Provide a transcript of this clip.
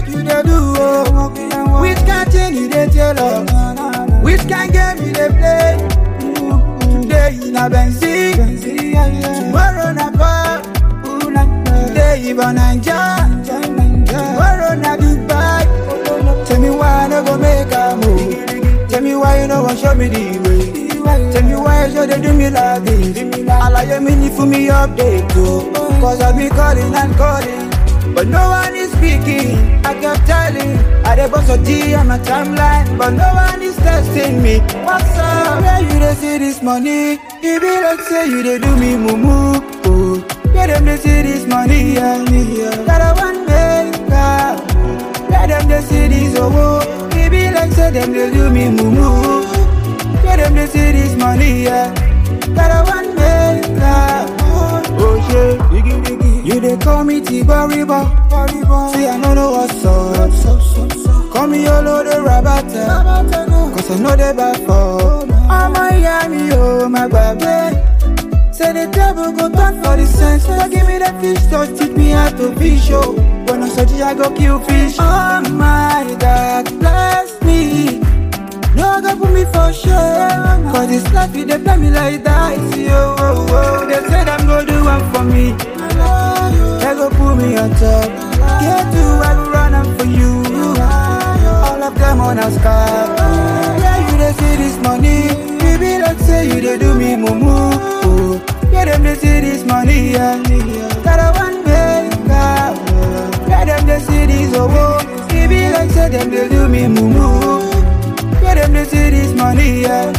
you dey do oh? Which kind thing you dey tell us? Which kind game you dey play? Today na Benzi, tomorrow na Pop. Today you born Naija, tomorrow na Dubai. Tell me why I no go make a move. Tell me why you no wan show me the way. Tell me why you dey do me like this. Alaye mi ni fún mi update o. Cause I be calling and calling, but no one is speaking. I kept telling, I dey bust a G on my timeline, but no one is testing me. What's up? Where you dey see this money? It be like say you dey do me mumu. Oh, yeah, them dey see this money, yeah. That I want make. Yeah, them dey see this oh. It be like say them dey do me mumu. Yeah, them dey see this money, yeah. That I want make. Oh shit, you dey call me T-Bariba. See I know what's up. Call me Yolo the Rabata, cause I know they bad for. I'm Miami, oh my baby. Say the devil go turn for the sense. So give me the fish touch, teach me how to fish, oh. When I search I go kill fish. Oh my God, bless me. No go put me for sure. Cause this life they play me like that. Yo, oh, oh. They say them go do one for me. They go put me on top. Get to I go run up for you. All of them on a sky. Yeah, you they see this money. Baby, like say you they do me mumu. Oh. Yeah, them they see this money, yeah. That I want make. Yeah, them they see this oh. Baby, like say them they do me mumu. Yeah, them they see this money, yeah.